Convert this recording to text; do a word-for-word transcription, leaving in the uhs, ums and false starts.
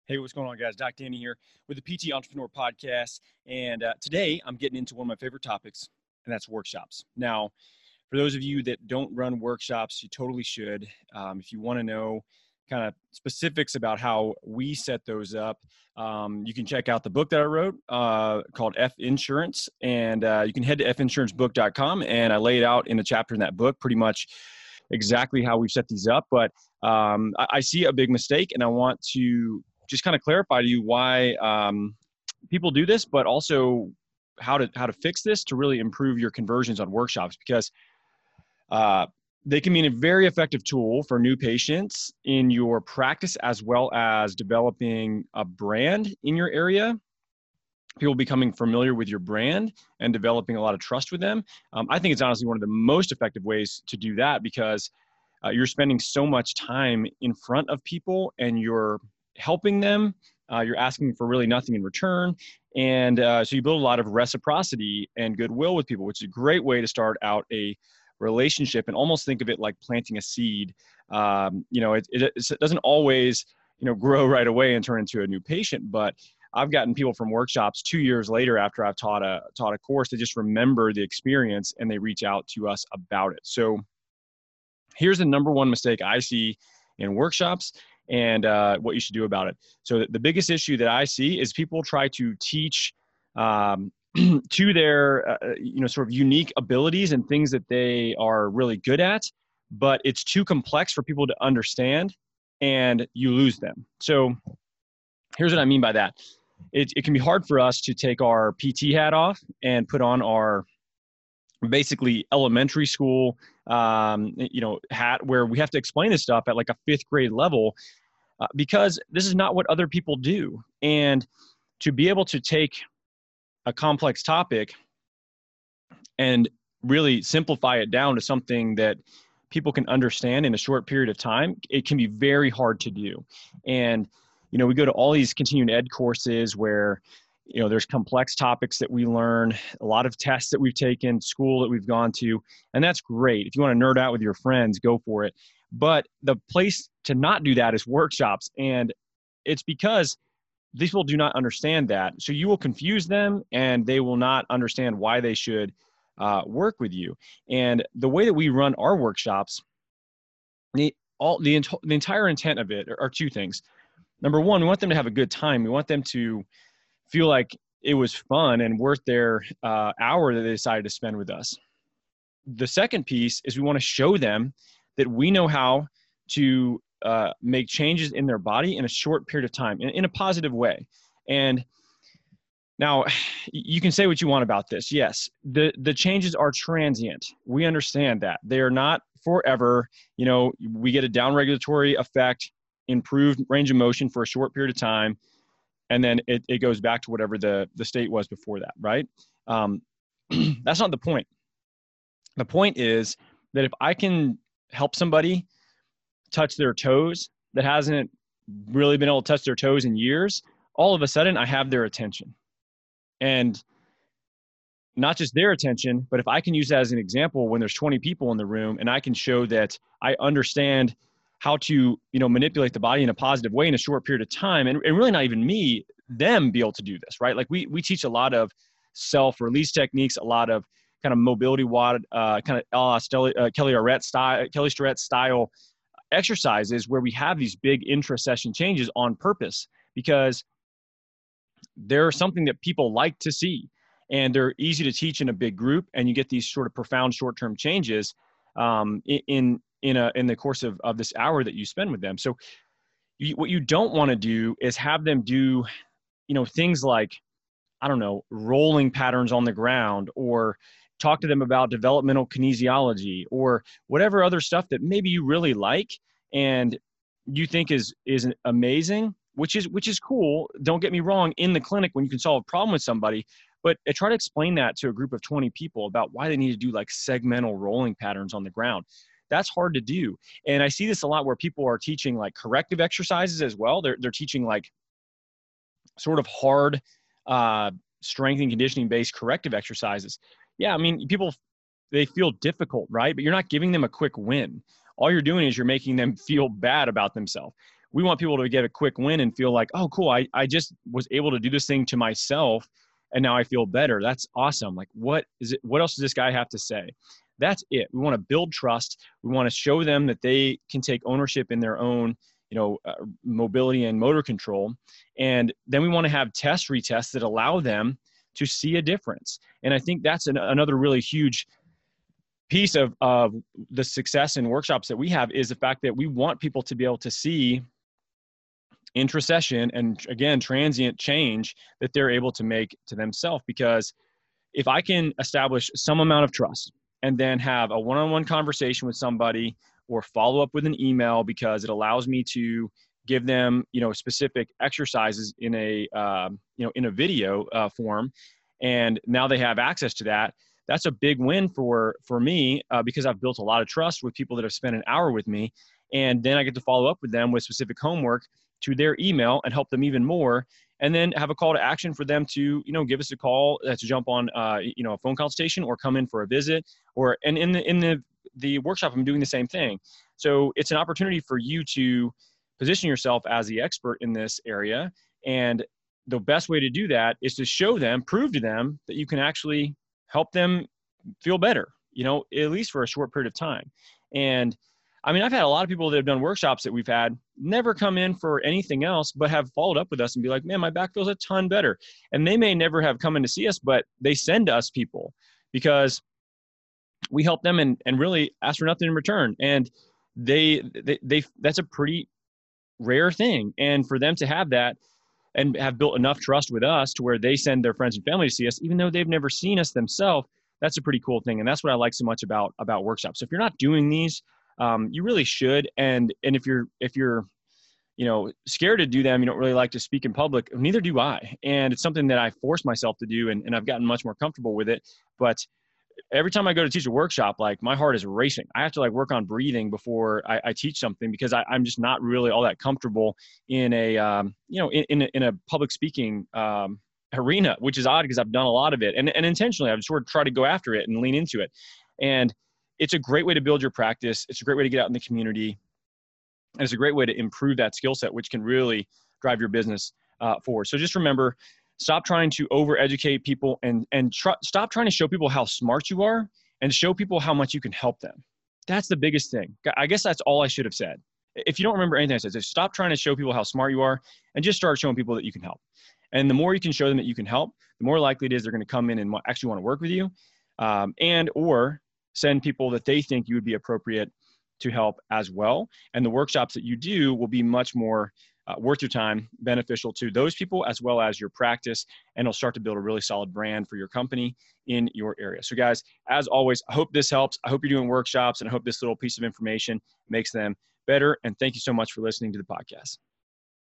Hey, what's going on, guys? Doc Danny here with the P T Entrepreneur Podcast. And uh, today I'm getting into one of my favorite topics, and that's workshops. Now, for those of you that don't run workshops, you totally should. Um, if you want to know kind of specifics about how we set those up, um, you can check out the book that I wrote uh, called F Insurance. And uh, you can head to f insurance book dot com, and I lay it out in a chapter in that book pretty much exactly how we've set these up. But um, I, I see a big mistake, and I want to just kind of clarify to you why um, people do this, but also how to how to fix this to really improve your conversions on workshops, because uh, they can be a very effective tool for new patients in your practice, as well as developing a brand in your area. People becoming familiar with your brand and developing a lot of trust with them. Um, I think it's honestly one of the most effective ways to do that, because uh, you're spending so much time in front of people and you're helping them. Uh, you're asking for really nothing in return. And uh, so you build a lot of reciprocity and goodwill with people, which is a great way to start out a relationship, and almost think of it like planting a seed. Um, you know, it, it, it doesn't always, you know, grow right away and turn into a new patient, but I've gotten people from workshops two years later after I've taught a taught a course to just remember the experience, and they reach out to us about it. So here's the number one mistake I see in workshops, and uh, what you should do about it. So the biggest issue that I see is people try to teach um, to their uh, you know sort of unique abilities and things that they are really good at, but it's too complex for people to understand, and you lose them. So here's what I mean by that. It, it can be hard for us to take our P T hat off and put on our basically elementary school, um, you know, hat, where we have to explain this stuff at like a fifth grade level, uh, because this is not what other people do. And to be able to take a complex topic and really simplify it down to something that people can understand in a short period of time, it can be very hard to do. And you know, we go to all these continuing ed courses where, you know, there's complex topics that we learn, a lot of tests that we've taken, school that we've gone to, and that's great. If you want to nerd out with your friends, go for it. But the place to not do that is workshops. And it's because these people do not understand that. So you will confuse them, and they will not understand why they should uh, work with you. And the way that we run our workshops, the, all, the, the entire intent of it are, are two things. Number one, we want them to have a good time. We want them to feel like it was fun and worth their uh, hour that they decided to spend with us. The second piece is we want to show them that we know how to uh, make changes in their body in a short period of time, in, in a positive way. And now, you can say what you want about this. Yes, the, the changes are transient. We understand that. They are not forever. You know, we get a downregulatory effect, improved range of motion for a short period of time, and then it, it goes back to whatever the, the state was before that, right? Um, that's not the point. The point is that if I can help somebody touch their toes that hasn't really been able to touch their toes in years, all of a sudden I have their attention. And not just their attention, but if I can use that as an example when there's twenty people in the room, and I can show that I understand how to, you know, manipulate the body in a positive way in a short period of time, and, and really not even me, them be able to do this, right? Like we we teach a lot of self-release techniques, a lot of kind of mobility wad, uh, kind of uh, Kelly, uh, Kelly Starrett style, Kelly Starrett style exercises where we have these big intra-session changes on purpose, because they're something that people like to see, and they're easy to teach in a big group, and you get these sort of profound short-term changes um, in in a in the course of, of this hour that you spend with them. So you, what you don't want to do is have them do, you know, things like, I don't know, rolling patterns on the ground, or talk to them about developmental kinesiology, or whatever other stuff that maybe you really like and you think is is amazing, which is which is cool. Don't get me wrong, in the clinic when you can solve a problem with somebody, but I try to explain that to a group of twenty people about why they need to do like segmental rolling patterns on the ground. That's hard to do. And I see this a lot where people are teaching like corrective exercises as well. They're, they're teaching like sort of hard uh, strength and conditioning based corrective exercises. Yeah, I mean, people, they feel difficult, right? But you're not giving them a quick win. All you're doing is you're making them feel bad about themselves. we want people to get a quick win and feel like, oh, cool, I, I just was able to do this thing to myself and now I feel better. That's awesome. Like, what is it? What else does this guy have to say? That's it. We want to build trust. We want to show them that they can take ownership in their own, you know, uh, mobility and motor control. And then we want to have test retests that allow them to see a difference. And I think that's an, another really huge piece of, of the success in workshops that we have, is the fact that we want people to be able to see intrasession and, again, transient change that they're able to make to themselves. Because if I can establish some amount of trust and then have a one-on-one conversation with somebody or follow up with an email, because it allows me to give them, you know, specific exercises in a, um, you know, in a video uh, form, and now they have access to that. That's a big win for, for me uh, because I've built a lot of trust with people that have spent an hour with me. And then I get to follow up with them with specific homework to their email and help them even more. And then have a call to action for them to, you know, give us a call uh, to jump on, uh, you know, a phone consultation or come in for a visit. Or, and in the, in the, the workshop, I'm doing the same thing. So it's an opportunity for you to position yourself as the expert in this area. And the best way to do that is to show them, prove to them that you can actually help them feel better, you know, at least for a short period of time. And I mean, I've had a lot of people that have done workshops that we've had never come in for anything else, but have followed up with us and be like, man, my back feels a ton better. And they may never have come in to see us, but they send us people because we help them and, and really ask for nothing in return. And they, they, they, that's a pretty rare thing. And for them to have that and have built enough trust with us to where they send their friends and family to see us, even though they've never seen us themselves, that's a pretty cool thing. And that's what I like so much about, about workshops. So if you're not doing these, um, you really should. And, and if you're, if you're, you know, scared to do them, you don't really like to speak in public, neither do I. And it's something that I force myself to do. And, and I've gotten much more comfortable with it. But every time I go to teach a workshop, like my heart is racing. I have to like work on breathing before I, I teach something, because I, I'm just not really all that comfortable in a, um, you know, in, in a, in a public speaking um, arena, which is odd because I've done a lot of it. And, and intentionally, I've sort of tried to go after it and lean into it. And it's a great way to build your practice. It's a great way to get out in the community. And it's a great way to improve that skill set, which can really drive your business uh, forward. So just remember, stop trying to over-educate people and, and try, stop trying to show people how smart you are and show people how much you can help them. That's the biggest thing. I guess that's all I should have said. If you don't remember anything I said, just stop trying to show people how smart you are and just start showing people that you can help. And the more you can show them that you can help, the more likely it is they're going to come in and actually want to work with you, um, and or send people that they think you would be appropriate to help as well. And the workshops that you do will be much more uh, worth your time, beneficial to those people as well as your practice, and it'll start to build a really solid brand for your company in your area. So guys, as always, I hope this helps. I hope you're doing workshops, and I hope this little piece of information makes them better. And thank you so much for listening to the podcast.